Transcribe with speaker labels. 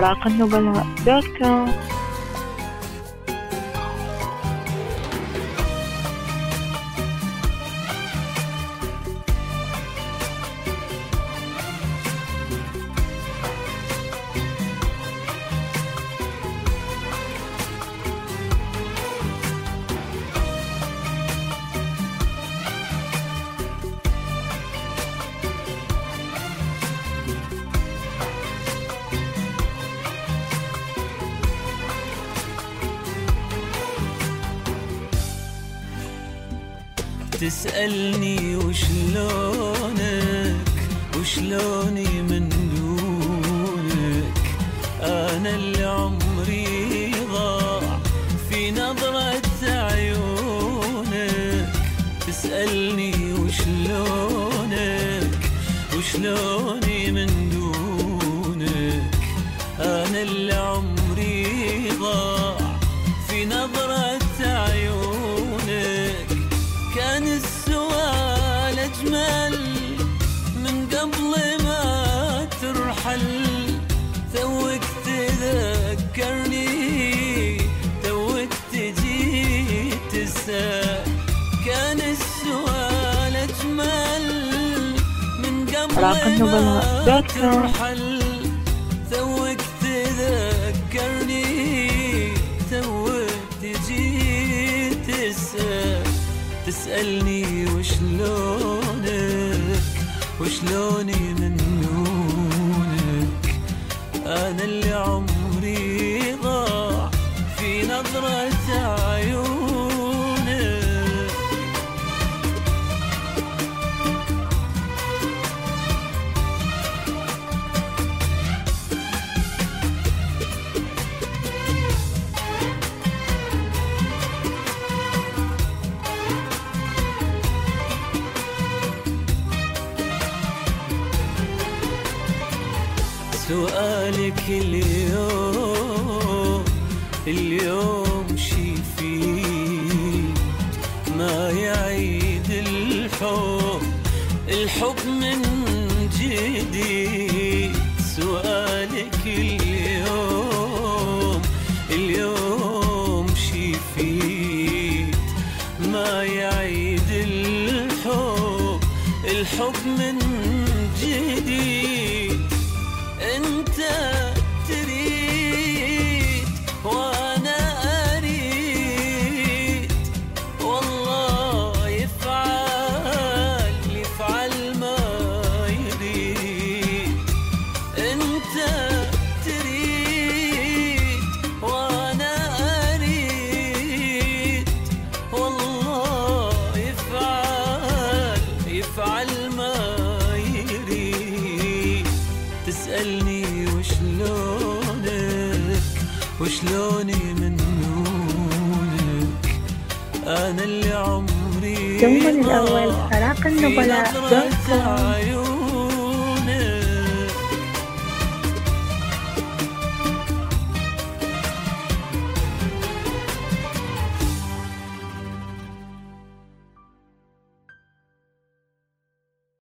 Speaker 1: راقالنبلاء.com.
Speaker 2: تسألني وشلونك وشلوني من دونك، أنا اللي عمري ضاع في نظرة عيونك. تسألني وشلونك وشلوني من دونك، أنا اللي عمري ضاع في نظرة عيونك. كان السؤال أجمل من قبل ما ترحل، توك تذكرني توك تجي تسأل. كان السؤال أجمل من قبل ما ترحل، توك تذكرني توك تجي تسأل. تسألني وشلونك وشلوني من دونك، أنا اللي عمري ضاع في نظرة عيونك. سؤالك اليوم شي فيه ما يعيد الحب من جديد. سؤالك اليوم شي فيه ما يعيد الحب من جديد. انت تريد وانا اريد، والله يفعل ما يريد. انت تريد وانا اريد، والله يفعل ما يريد. تسألني وشلوني من دونك، أنا اللي عمري
Speaker 1: ثم الأول راقالنبلاء.com.